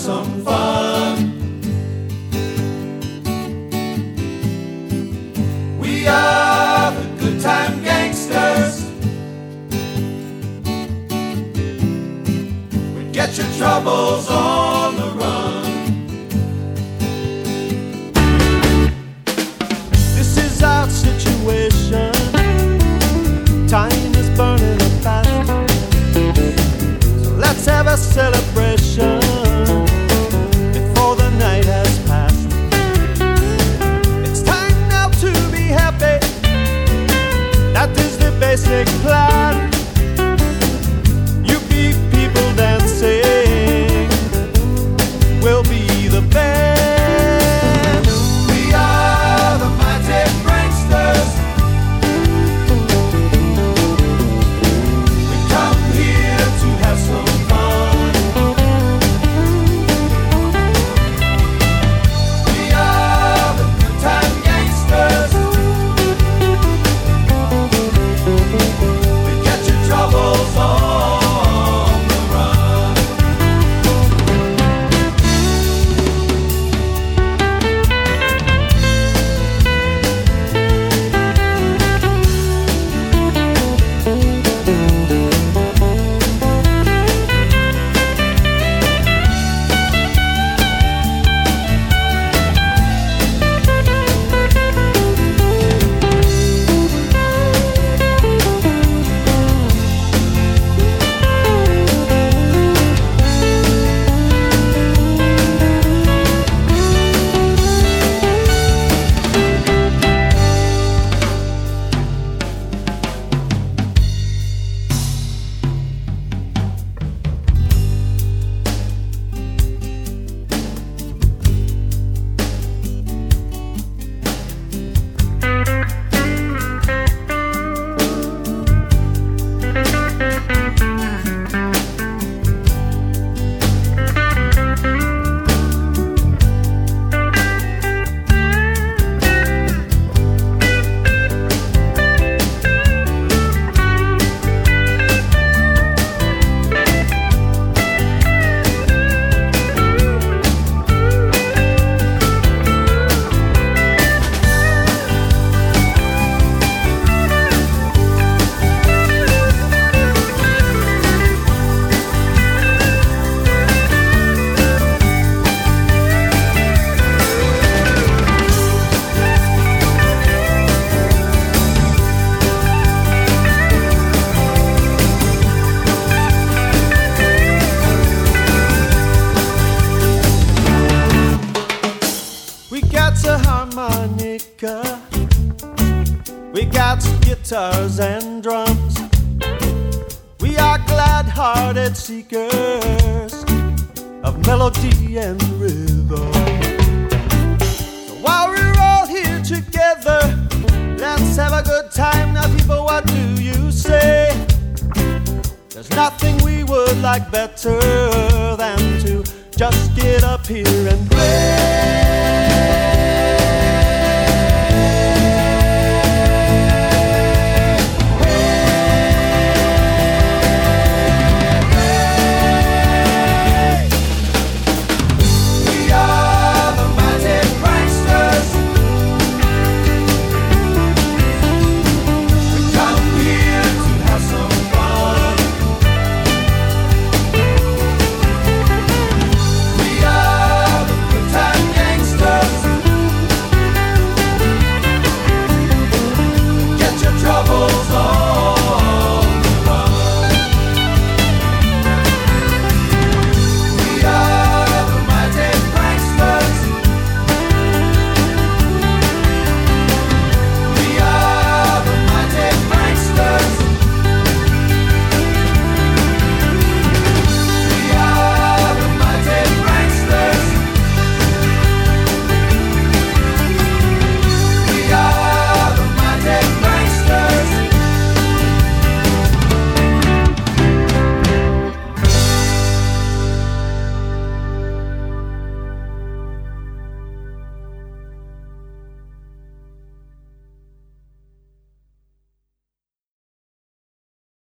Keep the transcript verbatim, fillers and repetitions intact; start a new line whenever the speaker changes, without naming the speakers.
some fun. We are the good time gangsters. We get your troubles on the run. This is our situation. Time is burning up fast, so let's have a celebration before the night has passed. It's time now to be happy. That is the basic plan. You be people dancing, we'll be the band. We are the mighty pranksters. We come here to have some fun. We are the good time gangsters. We get your troubles on the run. We got a harmonica, we got guitars and drums. We are glad-hearted seekers of melody and rhythm. So while we're all here together, let's have a good time. Now people, what do you say? There's nothing we would like better than to just get up here and play.